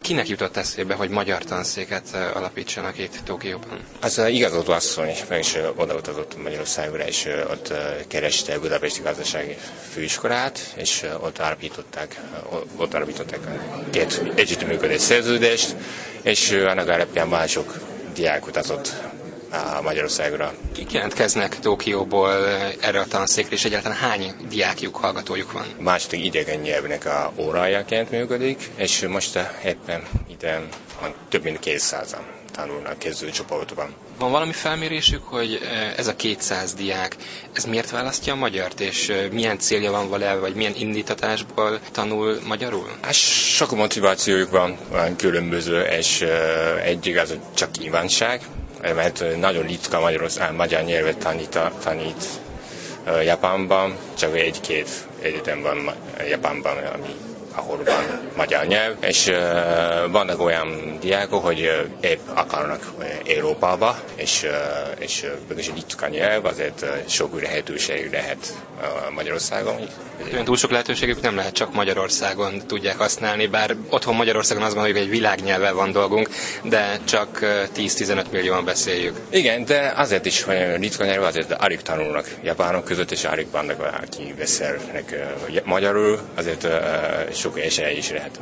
Kinek jutott eszébe, hogy magyar tanszéket alapítsanak itt Tokióban? Az igazgató asszony is odautazott Magyarországra, és ott kereste a Budapesti Gazdasági Főiskolát, és ott alapították két együttműködés szerződést, és annak alapján mások diák utazott Magyarországra. Kik jelentkeznek Tokióból erre a tanszékre, és egyáltalán hány diákjuk, hallgatójuk van? Második idegen nyelvnek a órájaként működik, és most éppen ide több mint 200-an tanulnak kezdőcsoportban. Van valami felmérésük, hogy ez a 200 diák, ez miért választja a magyart, és milyen célja van vele, vagy milyen indítatásból tanul magyarul? Hát sok motivációjuk van különböző, és egyik az csak kívánság, mert nagyon ritka magyar nyelvet tanít Japánban, csak egy-két egyetem van Japánban, ahol van magyar nyelv, és vannak olyan diákok, hogy épp akarnak Európába, és mégis ritka nyelv, azért sok lehetőség lehet Magyarországon. Olyan túl sok lehetőségük nem lehet, csak Magyarországon tudják használni, bár otthon Magyarországon azt gondoljuk, hogy egy világnyelvvel van dolgunk, de csak 10-15 millióan beszéljük. Igen, de azért is, hogy ritka nyelv, azért alig tanulnak japánok között, és alig vannak, akik beszélnek magyarul, azért sok esély is lehet.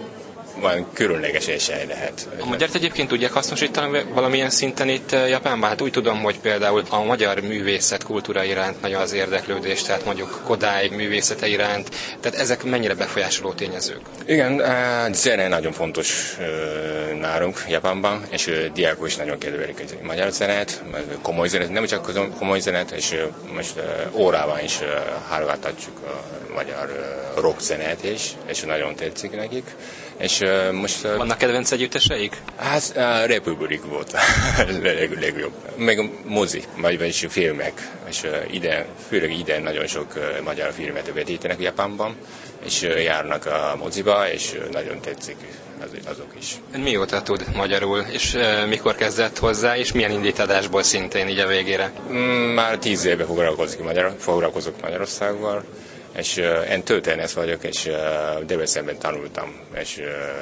Van különleges esély lehet. A magyart egyébként tudják hasznosítani valamilyen szinten itt Japánban? Hát úgy tudom, hogy például a magyar művészet kultúra iránt nagyon az érdeklődés, tehát mondjuk Kodály művészete iránt, tehát ezek mennyire befolyásoló tényezők? Igen, zene nagyon fontos nálunk Japánban, és diákok is nagyon kedvelik a magyar zenét, komoly zenét, nem csak komoly zenét, és most órában is hallgathatjuk a magyar rock zenét is, és nagyon tetszik nekik. És most... Vannak kedvenc együtteseik? Hát Republik volt legjobb. Meg a mozi, vagyis filmek. És főleg ide nagyon sok magyar filmet vetítenek Japánban, és járnak a moziba, és nagyon tetszik azok is. Mióta tud magyarul, és mikor kezdett hozzá, és milyen indításból szintén így a végére? Már 10 éve foglalkozok Magyarországgal, és én történész vagyok, és Debrecenben tanultam, és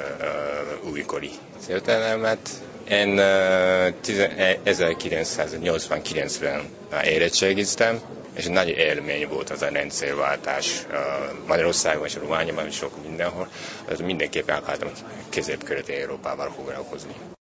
újkori történelmet. Én 1989-ben érettségiztem, és nagy élmény volt az a rendszerváltás Magyarországon és Romániában, és sok mindenhol. Mindenképpen akartam Közép-Kelet-Európával foglalkozni.